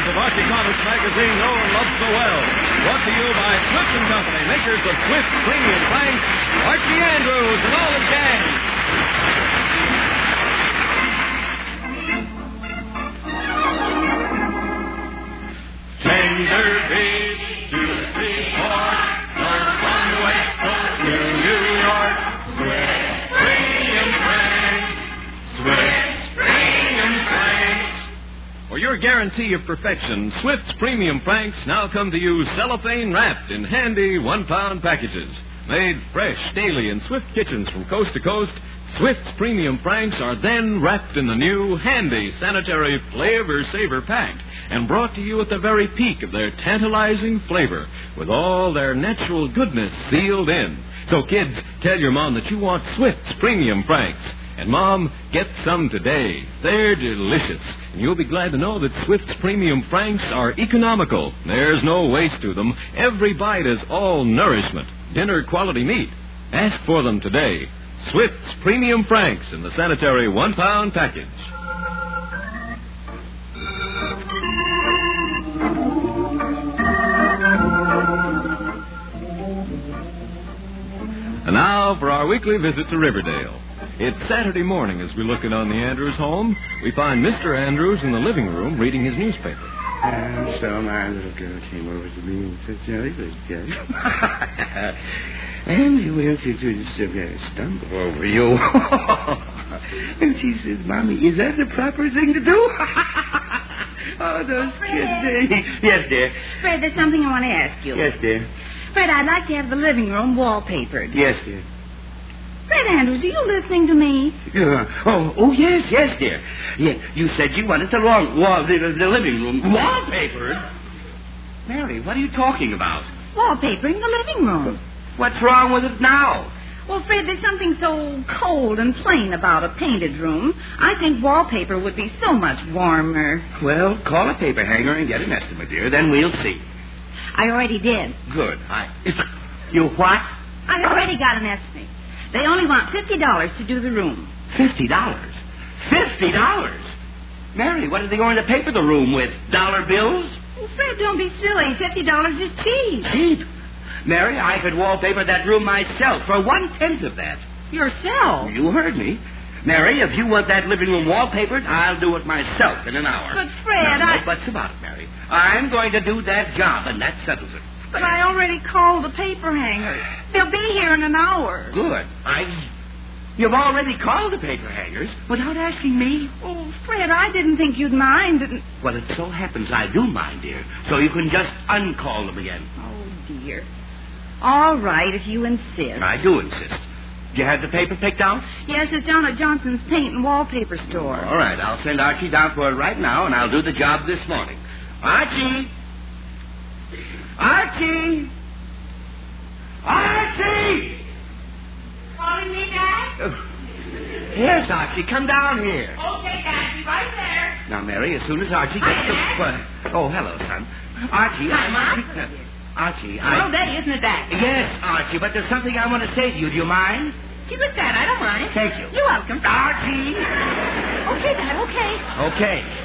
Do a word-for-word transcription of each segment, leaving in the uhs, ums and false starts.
of Archie Comics magazine know and love so well. Brought to you by Swift and Company, makers of Swift Premium Planks, Archie Andrews and all his gang. Tender beach to the seashore, north on the west coast to New York. Swift Premium Planks, Swift Premium Planks. For your guarantee of perfection, Swift's Premium Planks now come to you cellophane wrapped in handy one-pound packages. Made fresh daily in Swift kitchens from coast to coast, Swift's Premium Planks are then wrapped in the new handy sanitary Flavor Saver pack and brought to you at the very peak of their tantalizing flavor with all their natural goodness sealed in. So, kids, tell your mom that you want Swift's Premium Planks. And, Mom, get some today. They're delicious. And you'll be glad to know that Swift's Premium Franks are economical. There's no waste to them. Every bite is all nourishment. Dinner quality meat. Ask for them today. Swift's Premium Franks in the sanitary one-pound package. And now for our weekly visit to Riverdale. It's Saturday morning as we look in on the Andrews home. We find Mister Andrews in the living room reading his newspaper. And so my little girl came over to me and said, Jerry, was Jerry. And you went to just uh, stumble over you. And she says, Mommy, is that the proper thing to do? Oh, those kids. Uh, yes, dear. Fred, there's something I want to ask you. Yes, dear. Fred, I'd like to have the living room wallpapered. Yes, dear. Fred Andrews, are you listening to me? Uh, oh, oh, yes, yes, dear. Yeah, you said you wanted the long wall, the, the living room wallpapered. Mary, what are you talking about? Wallpapering the living room. What's wrong with it now? Well, Fred, there's something so cold and plain about a painted room. I think wallpaper would be so much warmer. Well, call a paper hanger and get an estimate, dear. Then we'll see. I already did. Good. I. You what? I already got an estimate. They only want fifty dollars to do the room. Fifty dollars? Fifty dollars? Mary, what are they going to paper the room with? Dollar bills? Well, Fred, don't be silly. Fifty dollars is cheap. Cheap? Mary, I could wallpaper that room myself for one-tenth of that. Yourself? You heard me. Mary, if you want that living room wallpapered, I'll do it myself in an hour. But, Fred, now, I... No buts about it, Mary. I'm going to do that job, and that settles it. But I already called the paper hangers. They'll be here in an hour. Good. I... You've already called the paper hangers without asking me? Oh, Fred, I didn't think you'd mind. And... Well, it so happens I do mind, dear. So you can just uncall them again. Oh, dear. All right, if you insist. I do insist. Do you have the paper picked out? Yes, it's down at Johnson's Paint and Wallpaper Store. All right, I'll send Archie down for it right now, and I'll do the job this morning. Archie! Archie! Archie! Calling me, Dad? Uh, yes, Archie, come down here. Okay, Dad, be right there. Now, Mary, as soon as Archie gets Hi, the... Dad. Well, oh, hello, son. Archie, Hi, I... Mom. Archie, I... Oh, Daddy, isn't it, Dad? Yes, Archie, but there's something I want to say to you. Do you mind? Keep it, Dad. I don't mind. Thank you. You're welcome. Archie! Okay, Dad, okay. Okay.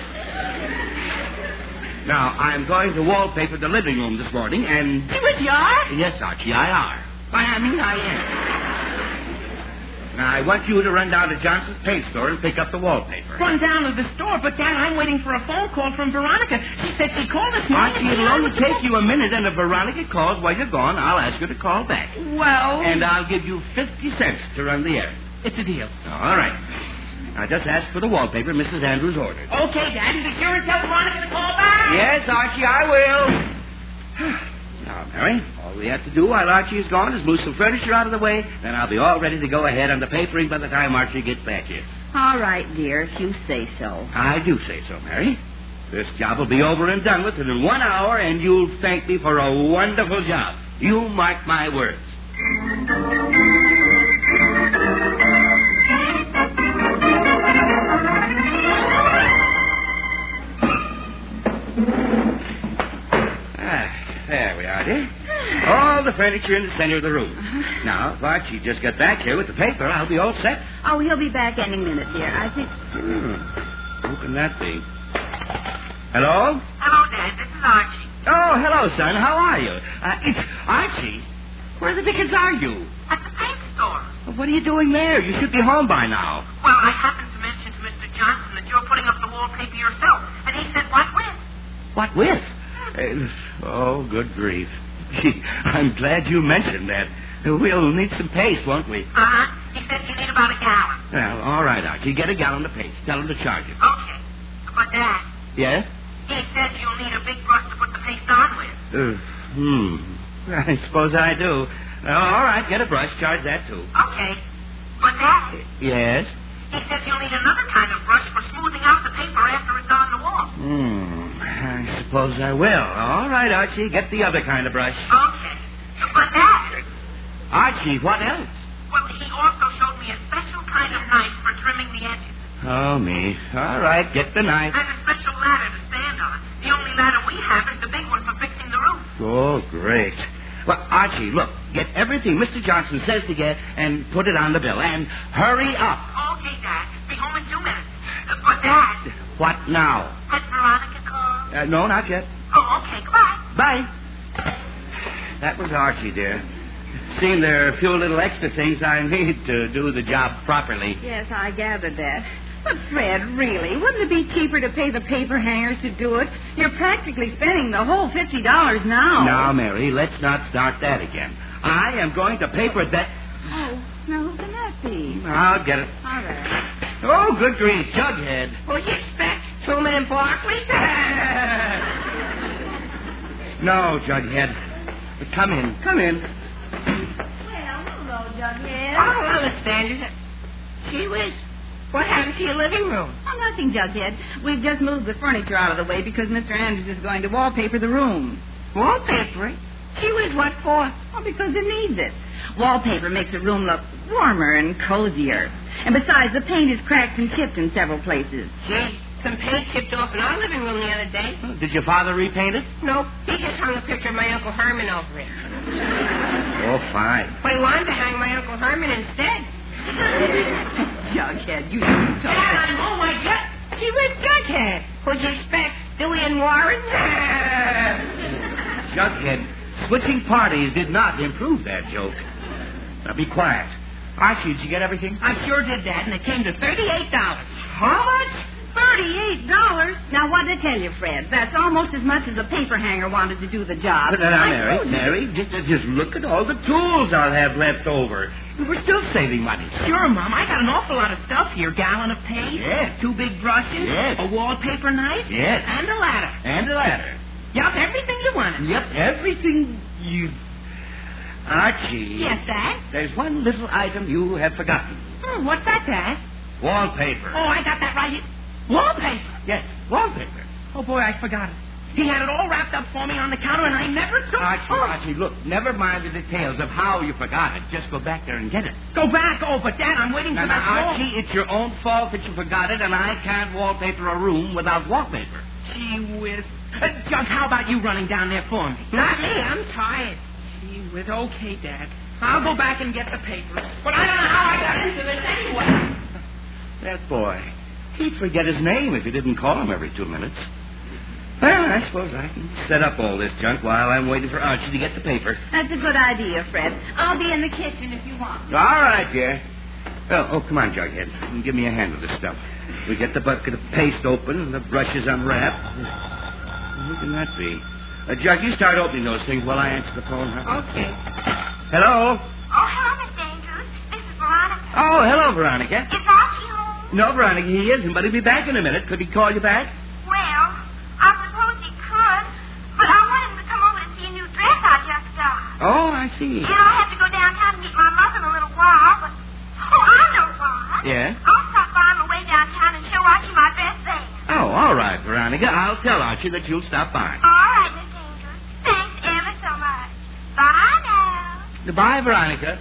Now, I'm going to wallpaper the living room this morning, and... You with you are? Yes, Archie, I are. Why, I mean, I am. Now, I want you to run down to Johnson's Paint Store and pick up the wallpaper. Run down to the store, but, Dad, I'm waiting for a phone call from Veronica. She said she called this morning. Archie, it'll only take you a minute, and if Veronica calls while you're gone, I'll ask her to call back. Well... And I'll give you fifty cents to run the errand. It's a deal. All right. Now, just ask for the wallpaper Missus Andrews ordered. Okay, Dad. Be sure and tell Veronica to call back. Yes, Archie, I will. Now, Mary, all we have to do while Archie is gone is move some furniture out of the way, then I'll be all ready to go ahead on the papering by the time Archie gets back here. All right, dear, if you say so. I do say so, Mary. This job will be over and done with in one hour, and you'll thank me for a wonderful job. You mark my words. There we are, dear. All the furniture in the center of the room. Uh-huh. Now, if Archie just got back here with the paper, I'll be all set. Oh, he'll be back any minute, dear. I think... Hmm. Who can that be? Hello? Hello, Dad. This is Archie. Oh, hello, son. How are you? Uh, it's Archie. Where the dickens are you? At the paint store. Well, what are you doing there? You should be home by now. Well, I happened to mention to Mister Johnson that you're putting up the wallpaper yourself, and he said, what with? What with? Uh, oh, good grief. Gee, I'm glad you mentioned that. We'll need some paste, won't we? Uh-huh. He said you need about a gallon. Well, all right, Archie. Get a gallon of paste. Tell him to charge it. Okay. But, Dad, Yes? he said you'll need a big brush to put the paste on with. Uh, hmm. I suppose I do. Uh, all right, get a brush. Charge that, too. Okay. But, Dad, Yes? he said you'll need another kind of brush for smoothing out the paper after it's on the wall. Hmm. I suppose I will. All right, Archie. Get the other kind of brush. Okay. But, Dad, Archie, what else? well, he also showed me a special kind of knife for trimming the edges. Oh, me. All right, get the knife. And a special ladder to stand on. The only ladder we have is the big one for fixing the roof. Oh, great. Well, Archie, look, get everything Mister Johnson says to get and put it on the bill. And hurry up. Okay, Dad. Be home in two minutes. Uh, but, Dad, What now? has Veronica called? Uh, no, not yet. Oh, okay. Goodbye. Bye. That was Archie, dear. Seeing there are a few little extra things I need to do the job properly. Yes, I gathered that. But, Fred, really, wouldn't it be cheaper to pay the paper hangers to do it? You're practically spending the whole fifty dollars now. Now, Mary, let's not start that again. I am going to paper that... Oh, now who can that be? I'll get it. All right. Oh, good grief, Jughead. What'd you expect? Truman and Barkley? No, Jughead. Come in, come in. Well, hello, Jughead. Oh, hello, Standards. Gee whiz. What happened to your living room? Oh, nothing, Jughead. We've just moved the furniture out of the way because Mister Andrews is going to wallpaper the room. Wallpaper? Gee whiz, what for? Oh, because it needs it. Wallpaper makes a room look warmer and cozier. And besides, the paint is cracked and chipped in several places. Gee, some paint chipped off in our living room the other day. Oh, did your father repaint it? Nope, he just hung a picture of my Uncle Herman over it. Oh, fine. But he wanted to hang my Uncle Herman instead. Jughead, you shouldn't talk Dad, that. I'm home, I got... Gee whiz, Jughead. What'd you expect? Dewey and Warren? Jughead, switching parties did not improve that joke. Now, be quiet. Archie, did you get everything? I sure did that, and it came to thirty-eight dollars. How much? Thirty-eight dollars? Now, what did I tell you, Fred? That's almost as much as a paper hanger wanted to do the job. But now, I Mary, told you. Mary, just, just look at all the tools I'll have left over. We're still saving money. Sure, Mom. I got an awful lot of stuff here. Gallon of paste. Yes. Two big brushes. Yes. A wallpaper knife. Yes. And a ladder. And a ladder. Yup, everything you wanted. Yep, everything you... Archie. Yes, Dad? There's one little item you have forgotten. Hmm, what's that, Dad? Wallpaper. Oh, I got that right here. Wallpaper. Yes, wallpaper. Oh, boy, I forgot it. He had it all wrapped up for me on the counter, and I never took Archie, oh. Archie, look, never mind the details of how you forgot it. Just go back there and get it. Go back. Oh, but, Dad, I'm waiting Now, for now, that wall. Archie, it's your own fault that you forgot it, and I can't wallpaper a room without wallpaper. Gee whiz. Uh, Jug, how about you running down there for me? Not me. I'm tired. Gee whiz. Okay, Dad. I'll go back and get the paper. But I don't know how I got into this anyway. That boy. He'd forget his name if you didn't call him every two minutes. Well, I suppose I can set up all this junk while I'm waiting for Archie to get the paper. That's a good idea, Fred. I'll be in the kitchen if you want. All right, dear. Oh, oh, come on, Jughead. Give me a hand with this stuff. We get the bucket of paste open and the brushes unwrapped. Who can that be? Uh, Jug, you start opening those things while I answer the phone. Huh? Okay. Hello? Oh, hello, Mister Andrews. This is Veronica. Oh, hello, Veronica. Is Archie home? No, Veronica, he isn't, but he'll be back in a minute. Could he call you back? Well, I suppose he could, but I want him to come over to see a new dress I just got. Oh, I see. You know, I have to go downtown to meet my mother in a little while, but... Oh, I know what. Yeah? I'll stop by on the way downtown and show Archie my dress there. Oh, all right, Veronica. I'll tell Archie that you'll stop by. All right, Miss Andrews. Thanks ever so much. Bye now. Goodbye, Veronica.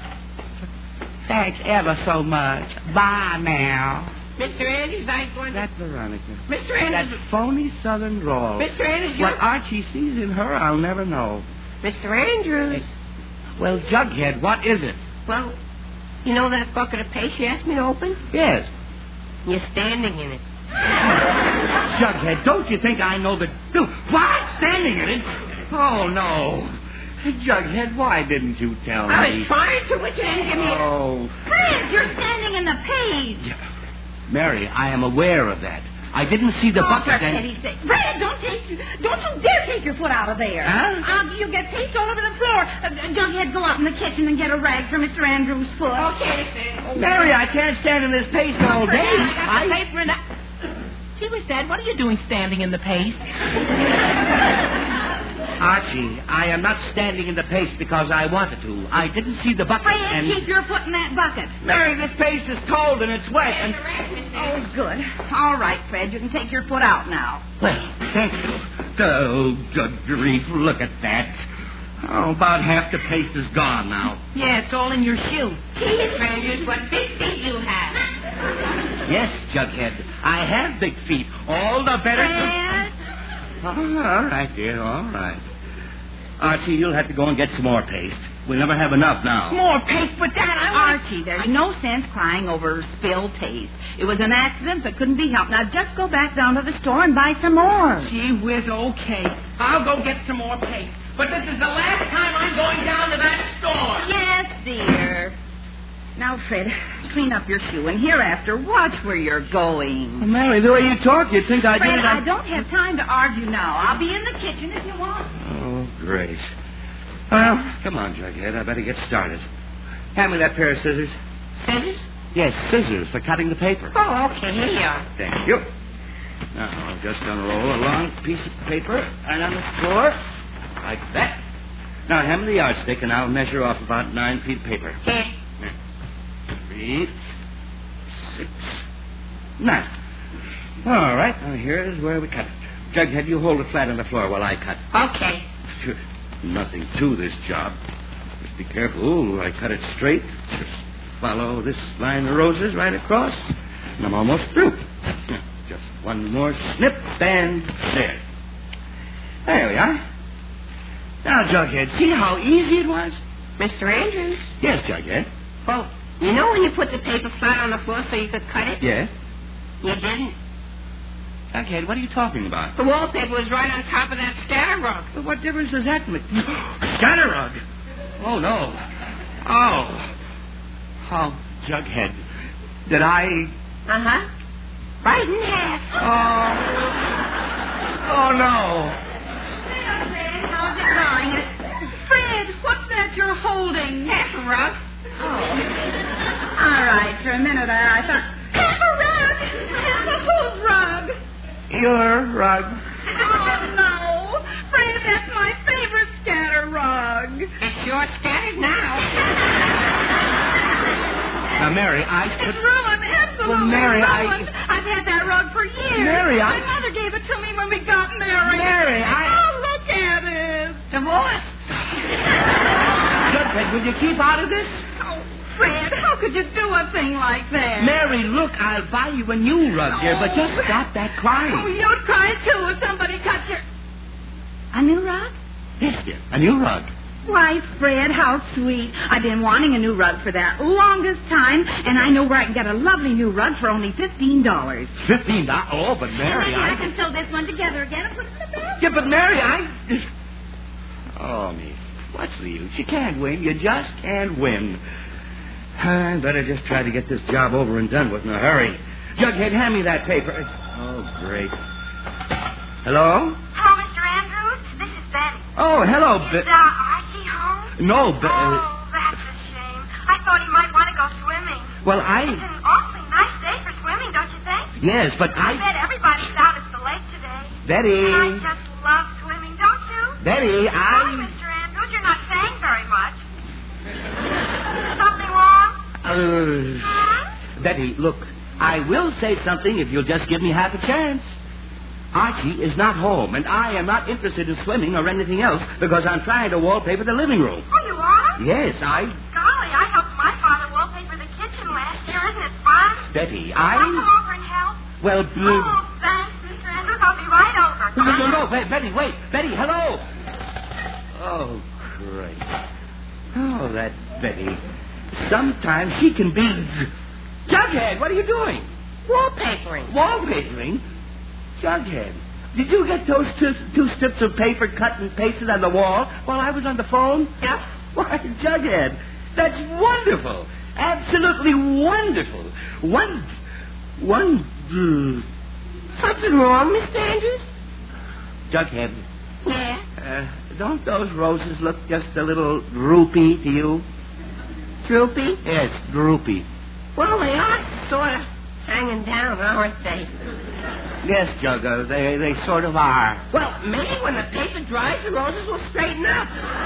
Thanks ever so much. Bye now. Mister Andrews, I ain't going to... That Veronica. Mister That Andrews... phony southern drawl. Mister Andrews, What you're... Archie sees in her, I'll never know. Mister Andrews. Well, Jughead, what is it? Well, you know that bucket of paste you asked me to open? Yes. You're standing in it. Jughead, don't you think I know the... What? Standing in it? Oh, no. Jughead, why didn't you tell me? I was trying to, but you didn't give me... Oh. Fred, you're standing in the page. Mary, I am aware of that. I didn't see the oh, bucket for and... pity's sake. Fred, don't take, don't you dare take your foot out of there. Huh? Uh, you'll get paste all over the floor. Uh, Jughead, go out in the kitchen and get a rag for Mister Andrews' foot. Okay, Fred. Mary, I can't stand in this paste all day. I got I... the paper and I... Gee whiz, Dad, what are you doing standing in the paste? Archie, I am not standing in the paste because I wanted to. I didn't see the bucket Fred, and... keep your foot in that bucket. Mary, this paste is cold and it's wet and... Oh, good. All right, Fred, you can take your foot out now. Well, thank you. Oh, good grief, look at that. Oh, about half the paste is gone now. Yeah, it's all in your shoe. Gee, Andrews, what big feet you have. Yes, Jughead, I have big feet. All the better... Fred? Oh, all right, dear, all right. Archie, you'll have to go and get some more paste. We'll never have enough now. More paste, but Dad, I want... Archie, there's no sense crying over spilled paste. It was an accident that couldn't be helped. Now just go back down to the store and buy some more. Gee whiz, okay. I'll go get some more paste. But this is the last time I'm going down to that store. Yes, dear. Now, Fred, clean up your shoe, and hereafter, watch where you're going. Well, Mary, the way you talk, you'd think I Fred, did... I don't have time to argue now. I'll be in the kitchen if you want. Oh, great. Well, come on, Jughead. I better get started. Hand me that pair of scissors. Scissors? Yes, scissors for cutting the paper. Oh, okay, here you are. Thank you. Now, I'm just going to roll a long piece of paper right on the floor, like that. Now, hand me the yardstick, and I'll measure off about nine feet of paper. Okay. Three, six, nine. All right, now here's where we cut it. Jughead, you hold it flat on the floor while I cut. Okay. Sure. Nothing to this job. Just be careful. Ooh, I cut it straight. Just follow this line of roses right across, and I'm almost through. Just one more snip, and there. There we are. Now, Jughead, see how easy it was? Mister Andrews? Yes, Jughead. Well, you know when you put the paper flat on the floor so you could cut it? Yes? You didn't. Jughead, what are you talking about? The wallpaper was right on top of that scatter rug. But what difference does that make? Scatter rug? Oh, no. Oh. Oh, Jughead. Did I... Uh-huh. Right in half. Oh. Oh, no. Fred, how's it going? Fred, what's that you're holding? Half a rug. Oh. All right, for a minute there, I thought... Half a rug! Half a whose rug? Your rug. Oh, no. Fred, that's my favorite scatter rug. It's sure scattered now. Now, Mary, I... It's ruined, absolutely Well, Mary, I- ruined. I've had that rug for years. Mary, I- My mother gave it to me when we got married. Mary, I- Oh, look at it. Divorced. Jughead, will you keep out of this? Oh, Fred, how could you do a thing like that? Mary, look, I'll buy you a new rug, dear, but just stop that Oh, crying. you'd cry, too, if somebody cut your... A new rug? Yes, dear, a new rug. Why, Fred, how sweet. I've been wanting a new rug for that longest time, and I know where I can get a lovely new rug for only fifteen dollars. Fifteen dollars? Oh, but Mary, Maybe I I... can sew this one together again and put it in the basket. Yeah, but Mary, I... Oh, me. What's the use? You can't win. You just can't win. I better just try to get this job over and done with in a hurry. Jughead, hand me that paper. Oh, great. Hello? Hello, Mister Andrews. This is Betty. Oh, hello, Is Betty. uh, Archie home? No, Betty. Oh, that's a shame. I thought he might want to go swimming. Well, It's I... an awfully nice day for swimming, don't you think? Yes, but I I... bet everybody's out at the lake today. Betty. And I just love swimming, don't you? Betty, Hi, I... Mister Andrews. You're not saying very much. Something wrong? Uh, Hmm? Betty, look, I will say something if you'll just give me half a chance. Archie is not home, and I am not interested in swimming or anything else because I'm trying to wallpaper the living room. Oh, you are? Yes, I... Golly, I helped my father wallpaper the kitchen last year. Isn't it fun? Betty, Can I come I... over and help? Well, Oh, uh, thanks, Mister Andrews. I'll be right over. no, no, no, Be- Betty, wait. Betty, hello. Oh, great. Oh, that Betty. Sometimes she can be... Jughead, what are you doing? Wallpapering. Wallpapering? Jughead, did you get those two, two strips of paper cut and pasted on the wall while I was on the phone? Yep. Why, Jughead, that's wonderful. Absolutely wonderful. One... One... Uh, Something wrong, Mister Andrews? Jughead, Yeah. uh, don't those roses look just a little droopy to you? Droopy? Yes, droopy. Well, they are sort of hanging down, aren't they? Yes, Jugger, they, they sort of are. Well, maybe when the paper dries, the roses will straighten up.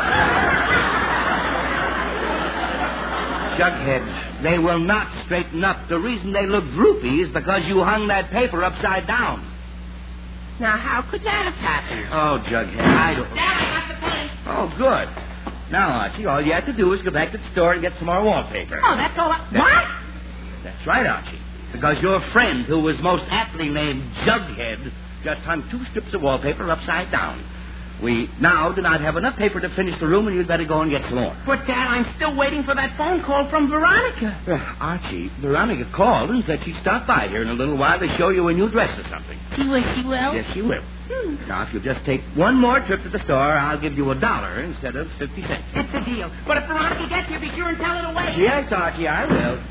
Jughead, they will not straighten up. The reason they look droopy is because you hung that paper upside down. Now, how could that have happened? Oh, Jughead, I don't... Dad, I got the pen. Oh, good. Now, Archie, all you have to do is go back to the store and get some more wallpaper. Oh, that's all I... That- What? That's right, Archie. Because your friend, who was most aptly named Jughead, just hung two strips of wallpaper upside down. We now do not have enough paper to finish the room, and you'd better go and get some more. But, Dad, I'm still waiting for that phone call from Veronica. Uh, Archie, Veronica called and said she'd stop by here in a little while to show you a new dress or something. She will, she will? Yes, she will. Hmm. Now, if you'll just take one more trip to the store, I'll give you a dollar instead of fifty cents. It's a deal. But if Veronica gets here, be sure and tell her to wait. Yes, Archie, I will.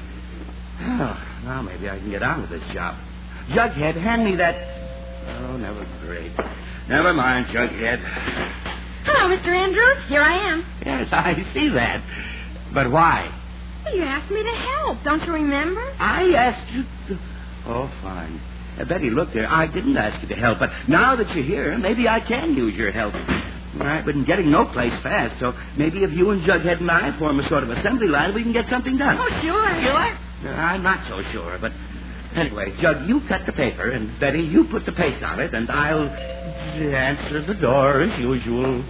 Oh, now maybe I can get on with this job. Jughead, hand me that... Oh, never great. Never mind, Jughead. Hello, Mister Andrews. Here I am. Yes, I see that. But why? Well, you asked me to help. Don't you remember? I asked you to... Oh, fine. Uh, Betty, look there. I didn't ask you to help, but now that you're here, maybe I can use your help. I've been getting no place fast, so maybe if you and Jughead and I form a sort of assembly line, we can get something done. Oh, sure. Sure? Uh, I'm not so sure, but anyway, Jug, you cut the paper, and Betty, you put the paste on it, and I'll answer the door as usual.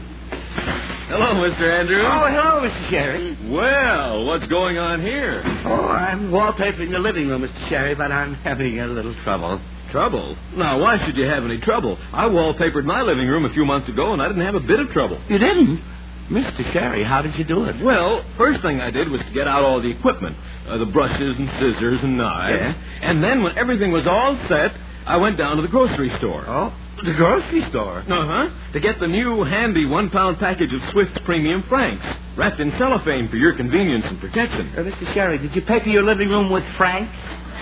Hello, Mister Andrews. Oh, hello, Mister Sherry. Well, what's going on here? Oh, I'm wallpapering the living room, Mister Sherry, but I'm having a little trouble. Trouble? Now, why should you have any trouble? I wallpapered my living room a few months ago, and I didn't have a bit of trouble. You didn't? Mister Sherry, how did you do it? Well, first thing I did was to get out all the equipment, uh, the brushes and scissors and knives. Yeah? And then when everything was all set, I went down to the grocery store. Oh, the grocery store? Uh-huh. To get the new handy one-pound package of Swift's Premium Franks, wrapped in cellophane for your convenience and protection. Uh, Mister Sherry, did you paper your living room with Franks?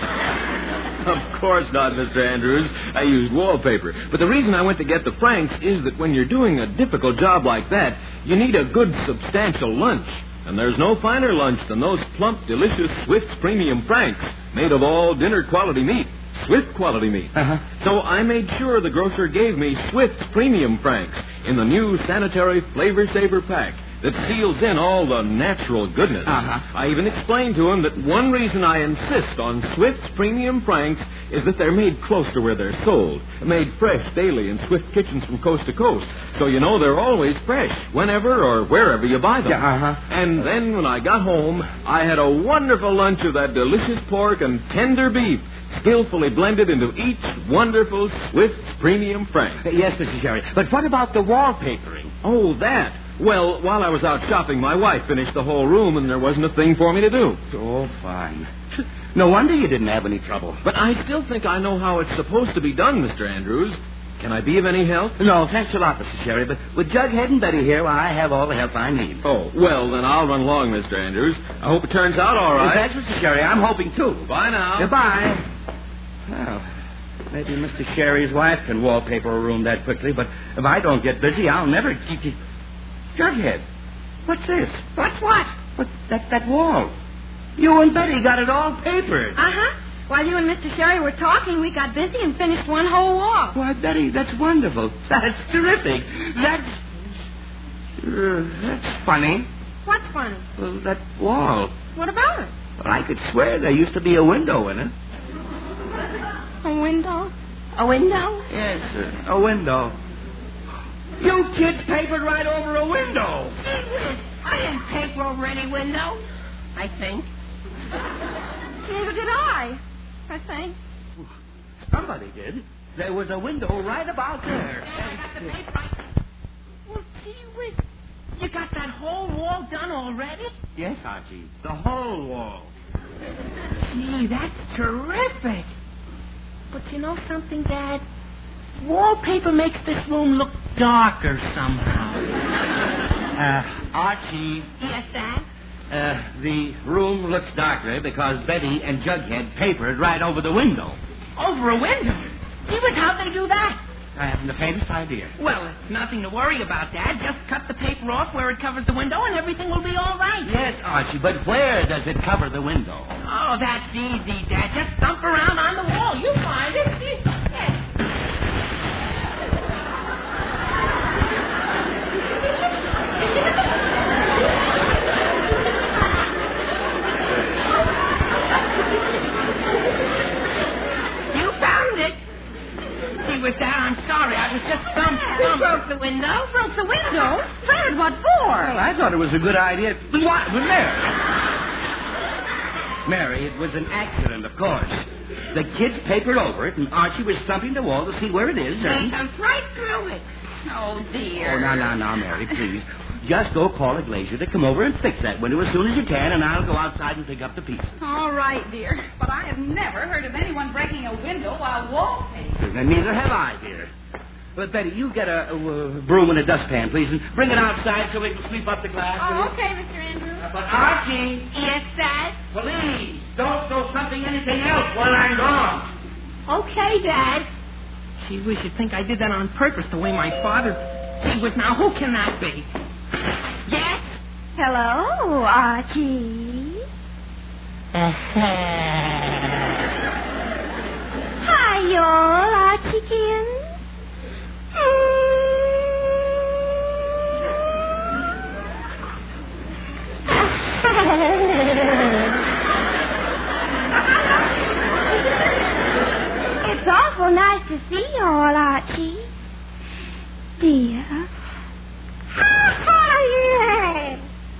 Of course not, Mister Andrews. I used wallpaper. But the reason I went to get the Franks is that when you're doing a difficult job like that, you need a good, substantial lunch. And there's no finer lunch than those plump, delicious Swift's Premium Franks, made of all dinner-quality meat. Swift quality meat. Uh-huh. So I made sure the grocer gave me Swift's Premium Franks in the new sanitary Flavor Saver pack that seals in all the natural goodness. Uh-huh. I even explained to him that one reason I insist on Swift's Premium Franks is that they're made close to where they're sold, made fresh daily in Swift kitchens from coast to coast. So you know they're always fresh, whenever or wherever you buy them. Yeah, uh-huh. And then when I got home, I had a wonderful lunch of that delicious pork and tender beef, skillfully blended into each wonderful Swift's Premium Frank. Uh, yes, Mister Sherry. But what about the wallpapering? Oh, that. Well, while I was out shopping, my wife finished the whole room, and there wasn't a thing for me to do. Oh, fine. No wonder you didn't have any trouble. But I still think I know how it's supposed to be done, Mister Andrews. Can I be of any help? No, thanks a lot, Mister Sherry. But with Jughead and Betty here, well, I have all the help I need. Oh, well, then I'll run along, Mister Andrews. I hope it turns out all right. Thanks, Mister Sherry. I'm hoping, too. Bye now. Goodbye. Well, maybe Mister Sherry's wife can wallpaper a room that quickly, but if I don't get busy, I'll never keep you... Jughead, what's this? What's what? What, that, that wall. You and Betty got it all papered. Uh-huh. While you and Mister Sherry were talking, we got busy and finished one whole wall. Why, Betty, that's wonderful. That's terrific. That's... Uh, that's funny. What's funny? Well, that wall. What about it? Well, I could swear there used to be a window in it. A window? A window? Yes, uh, a window. You kids papered right over a window. Gee whiz, I didn't paper over any window, I think. Neither did I, I think. Somebody did. There was a window right about there. I got the paper. Well, gee whiz, you got that whole wall done already? Yes, Archie. The whole wall. Gee, that's terrific. But you know something, Dad? Wallpaper makes this room look darker somehow. Uh, Archie, Yes, Dad? uh, the room looks darker because Betty and Jughead papered right over the window. Over a window? Gee whiz, how'd they do that? I haven't the faintest idea. Well, it's nothing to worry about, Dad. Just cut the paper off where it covers the window and everything will be all right. Yes, Archie, but where does it cover the window? Oh, that's easy, Dad. Just thump around on the wall. You'll find it. Yes. You found it. Gee whiz, Dad, I'm sorry. I was just thump, Who thump. broke the window? Broke the window? Fred, what for? Well, I thought it was a good idea. What? With Mary. Mary, it was an accident, of course. The kids papered over it, and Archie was thumping the wall to see where it is, They and... thumped right through it. Oh, dear. Oh, now, now, now, Mary, please. Just go call a glazier to come over and fix that window as soon as you can, and I'll go outside and pick up the pieces. All right, dear. But I have never heard of anyone breaking a window while wallpapering. And neither have I, dear. But, Betty, you get a, a, a broom and a dustpan, please, and bring it outside so we can sweep up the glass. Oh, okay, Mister Andrews. But, Archie, Yes, Dad? please, don't throw something, anything else while I'm gone. Okay, Dad. Gee whiz, you'd think I did that on purpose, the way my father... Gee whiz, now who can that be? Yes? Hello, Archie. Hi, y'all, Archiekins. It's awful nice to see y'all, Archie. Dear. Yeah.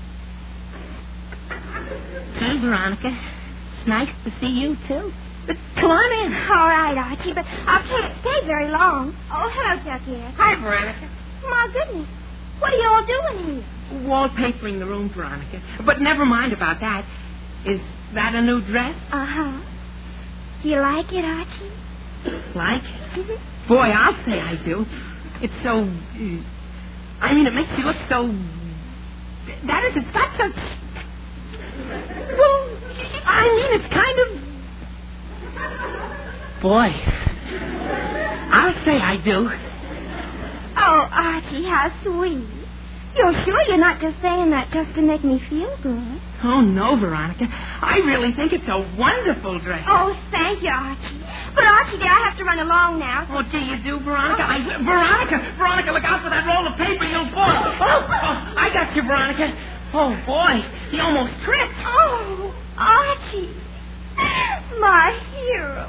Hey, Veronica. It's nice to see you, too. But come on in. All right, Archie, but I can't stay very long. Oh, hello, Jughead. Hi, Veronica. My goodness. What are y'all doing here? Wallpapering the room, Veronica. But never mind about that. Is that a new dress? Uh-huh. Do you like it, Archie? Like it? Boy, I'll say I do. It's so... uh, I mean, it makes you look so... That is, it's got such... Well, I mean, it's kind of... Boy, I'll say I do. Oh, Archie, how sweet. You're sure you're not just saying that just to make me feel good? Oh, no, Veronica. I really think it's a wonderful dress. Oh, thank you, Archie. But, Archie, dear, I have to run along now. What do you do, Veronica? I, Veronica! Veronica, look out for that roll of paper. You'll fall. Oh, oh, I got you, Veronica. Oh, boy. He almost tripped. Oh, Archie. My hero.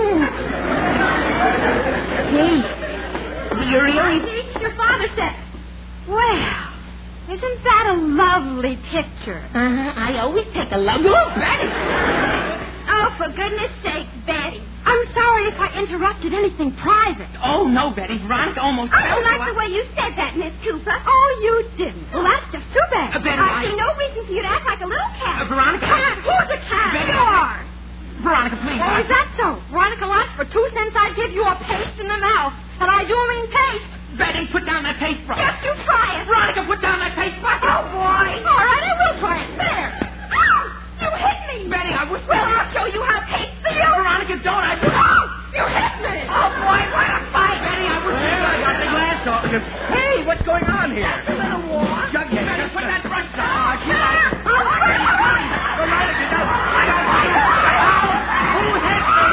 Hey, do you really... Archie, your father said... Well, isn't that a lovely picture? Uh-huh. I always take a love... Oh, Betty! Oh, for goodness sake, Betty. I'm sorry if I interrupted anything private. Oh, no, Betty. Veronica almost... I don't like the way you said that, Miss Cooper. Oh, you didn't. Well, that's just too bad. Uh, Betty, I I- see no reason for you to act like a little cat. Uh, Veronica... Cat? Who's a cat? Betty, You are. Veronica, please. Oh, is that so? Veronica Lodge, for two cents I'd give you a paste in the mouth. And I do mean paste. Betty, put down that paintbrush. Yes, you try it. Veronica, put down that paintbrush. Oh, boy. All right, I will try it. There. Ow! You hit me. Betty, I was... Well, I'll show you how paste feels. Veronica, don't. I... Oh, you hit me. Oh, boy, what a fight. Betty, I was... Well, I got the glass off. Hey, what's going on here? That's a little war. Jughead, Betty, just put a- that brush down. Archie, Ah, I- I'll hurt you. Veronica, don't- I don't- Who hit me?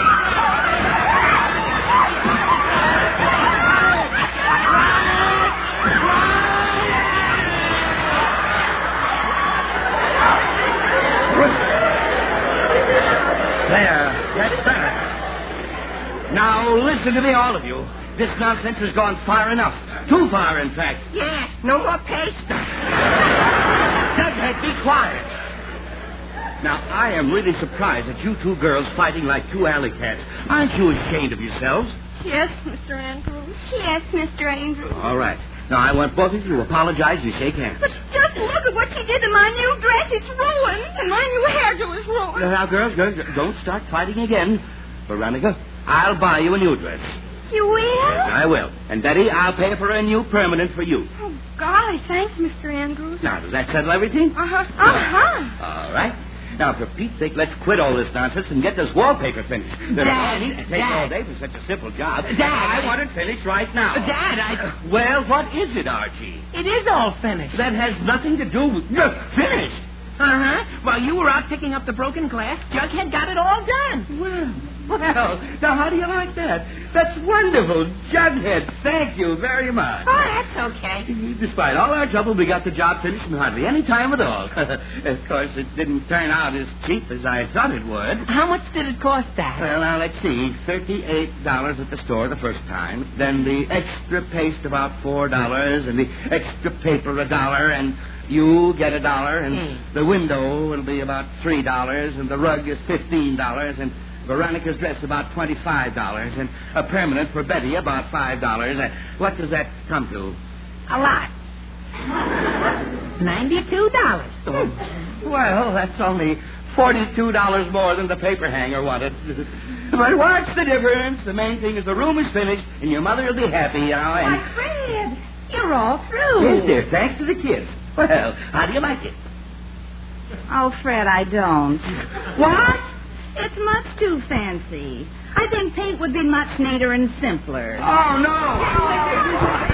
There, that's better. Now, listen to me, all of you. This nonsense has gone far enough. Too far, in fact. Yeah, no more paste. Jughead, be quiet. Now, I am really surprised at you two girls fighting like two alley cats. Aren't you ashamed of yourselves? Yes, Mister Andrews. Yes, Mister Andrews. All right. Now, I want both of you to apologize and shake hands. But just look at what she did to my new dress. It's ruined. And my new hairdo is ruined. Now, girls, girls, don't start fighting again. Veronica, I'll buy you a new dress. You will? I will. And, Betty, I'll pay for a new permanent for you. Oh, golly, thanks, Mister Andrews. Now, does that settle everything? Uh-huh. Uh-huh. All right. Now, for Pete's sake, let's quit all this nonsense and get this wallpaper finished. There's Dad, no need to take Dad. all day for such a simple job. Dad, I I- want it finished right now. Dad, I... Uh, well, what is it, Archie? It is all finished. That has nothing to do with... Look, finished. Uh-huh. While you were out picking up the broken glass, Jughead got it all done. Well, well, now how do you like that? That's wonderful. Jughead, thank you very much. Oh, that's okay. Despite all our trouble, we got the job finished in hardly any time at all. Of course, it didn't turn out as cheap as I thought it would. How much did it cost, Dad? Well, now, let's see. thirty-eight dollars at the store the first time. Then the extra paste about four dollars, and the extra paper a dollar, and you get a dollar, and Hmm. the window will be about three dollars, and the rug is fifteen dollars, and Veronica's dress about twenty-five dollars, and a permanent for Betty about five dollars. Uh, what does that come to? A lot. Ninety-two dollars. Oh, well, that's only forty-two dollars more than the paper hanger wanted. But what's the difference? The main thing is the room is finished, and your mother will be happy, you know. And... Why, Fred, you're all through. Yes, dear, thanks to the kids. Well, how do you like it? Oh, Fred, I don't. What? It's much too fancy. I think paint would be much neater and simpler. Oh, no.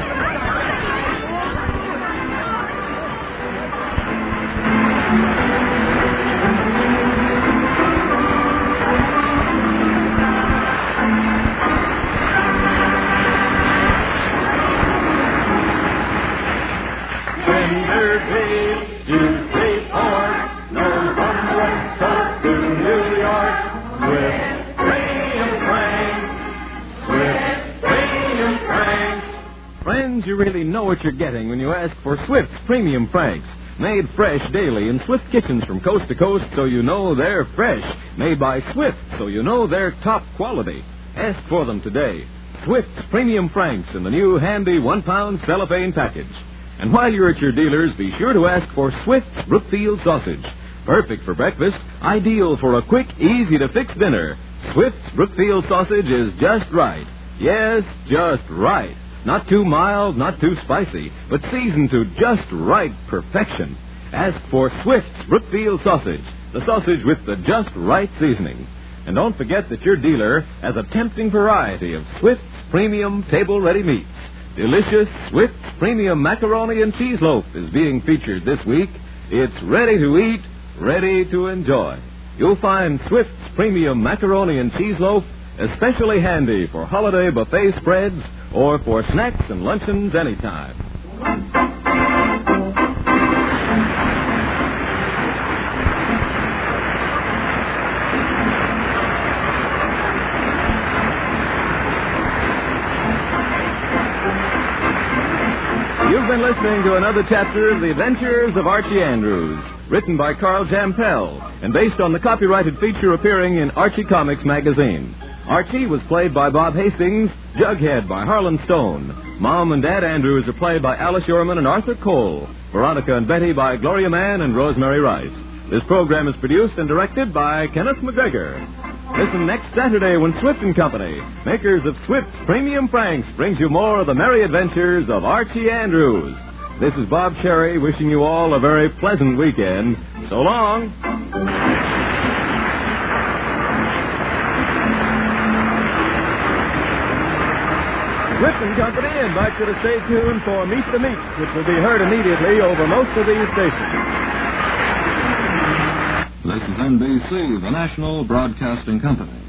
Tender beef, juicy pork, no from the West Coast to New York. Swift Premium Franks, Swift Premium Franks. Friends, you really know what you're getting when you ask for Swift's Premium Franks. Made fresh daily in Swift kitchens from coast to coast, so you know they're fresh. Made by Swift, so you know they're top quality. Ask for them today. Swift's Premium Franks in the new handy one-pound cellophane package. And while you're at your dealers, be sure to ask for Swift's Brookfield Sausage. Perfect for breakfast, ideal for a quick, easy-to-fix dinner. Swift's Brookfield Sausage is just right. Yes, just right. Not too mild, not too spicy, but seasoned to just right perfection. Ask for Swift's Brookfield Sausage, the sausage with the just right seasoning. And don't forget that your dealer has a tempting variety of Swift's premium table-ready meats. Delicious Swift's Premium Macaroni and Cheese Loaf is being featured this week. It's ready to eat, ready to enjoy. You'll find Swift's Premium Macaroni and Cheese Loaf especially handy for holiday buffet spreads or for snacks and luncheons anytime. You've been listening to another chapter of The Adventures of Archie Andrews, written by Carl Jampel and based on the copyrighted feature appearing in Archie Comics magazine. Archie was played by Bob Hastings, Jughead by Harlan Stone. Mom and Dad Andrews are played by Alice Yorman and Arthur Cole. Veronica and Betty by Gloria Mann and Rosemary Rice. This program is produced and directed by Kenneth McGregor. Listen next Saturday when Swift and Company, makers of Swift's Premium Franks, brings you more of the merry adventures of Archie Andrews. This is Bob Cherry wishing you all a very pleasant weekend. So long. Swift and Company invites you to stay tuned for Meet the Meats, which will be heard immediately over most of these stations. This is N B C, the National Broadcasting Company.